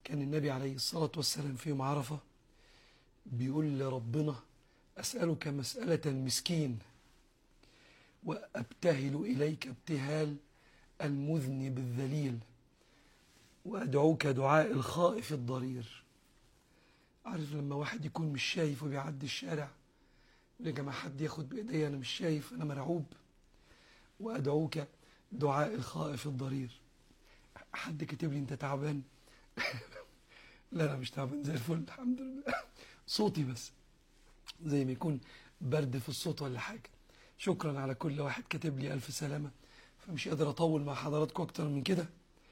كان النبي عليه الصلاة والسلام في يوم عرفة بيقول لربنا: أسألك مسألة المسكين، وأبتهل إليك ابتهال المذنب الذليل، وأدعوك دعاء الخائف الضرير. عارف لما واحد يكون مش شايف وبيعدي الشارع يقول: يا جماعة حد ياخد بإيديا، أنا مش شايف، أنا مرعوب. وأدعوك دعاء الخائف الضرير. حد كتب لي: أنت تعبان؟ لا أنا مش تعبان، زي الفل الحمد لله. صوتي بس زي ما يكون برد في الصوت ولا حاجة. شكرا على كل واحد كاتب لي ألف سلامة. فمش قادر أطول مع حضراتكم أكتر من كده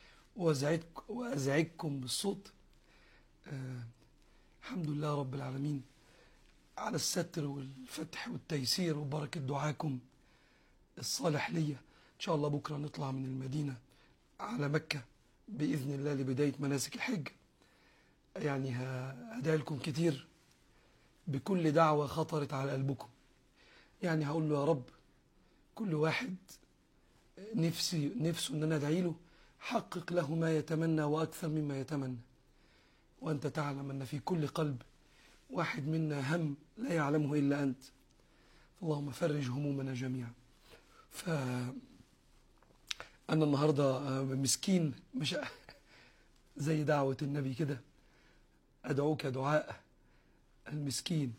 وأزعجكم بالصوت. الحمد لله رب العالمين على الستر والفتح والتيسير وبركة دعاكم الصالح ليا. إن شاء الله بكرة نطلع من المدينة على مكة بإذن الله لبداية مناسك الحج. يعني هدعي لكم كتير بكل دعوة خطرت على قلبكم. يعني هقول له: يا رب كل واحد نفسه ان انا ادعي له، حقق له ما يتمنى واكثر مما يتمنى. وانت تعلم ان في كل قلب واحد منا هم لا يعلمه الا انت. اللهم فرج همومنا جميعا. فانا النهارده مسكين، مش زي دعوة النبي كده: ادعوك دعاء المسكين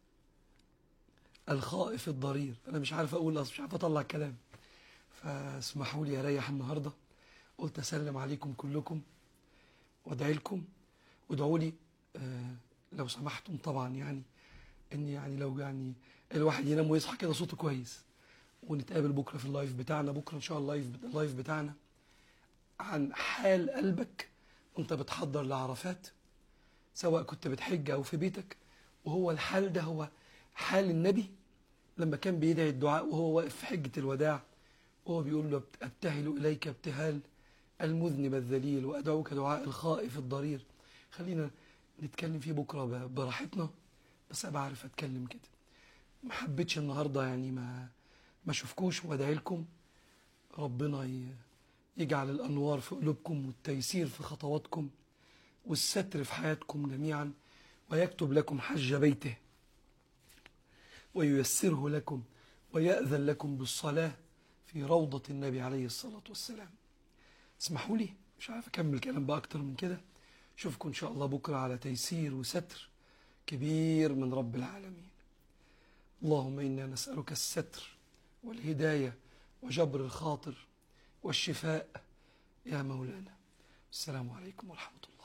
الخائف الضرير. انا مش عارف اقول، مش عارف اطلع كلام، فاسمحوا لي اريح النهارده. قلت اسلم عليكم كلكم وادعي لكم وادعوا لي لو سمحتم طبعا. يعني ان يعني لو يعني الواحد ينام ويصحى كده صوته كويس. ونتقابل بكره في اللايف بتاعنا. بكره ان شاء الله اللايف بتاعنا عن حال قلبك وانت بتحضر لعرفات، سواء كنت بتحج او في بيتك. وهو الحال ده هو حال النبي لما كان بيدعي الدعاء وهو واقف في حجة الوداع، وهو بيقول له: ابتهل إليك ابتهال المذنب الذليل، وأدعوك دعاء الخائف الضرير. خلينا نتكلم فيه بكرة براحتنا، بس أبقى عارف أتكلم كده. ما حبيتش النهاردة يعني ما أشوفكوش وأدعي لكم ربنا يجعل الأنوار في قلوبكم والتيسير في خطواتكم والستر في حياتكم جميعا، ويكتب لكم حج بيته وييسره لكم ويأذن لكم بالصلاة في روضة النبي عليه الصلاة والسلام. اسمحوا لي مش عارف أكمل كلام بقى أكتر من كده. أشوفكم إن شاء الله بكرة على تيسير وستر كبير من رب العالمين. اللهم إنا نسألك الستر والهداية وجبر الخاطر والشفاء يا مولانا. السلام عليكم ورحمة الله.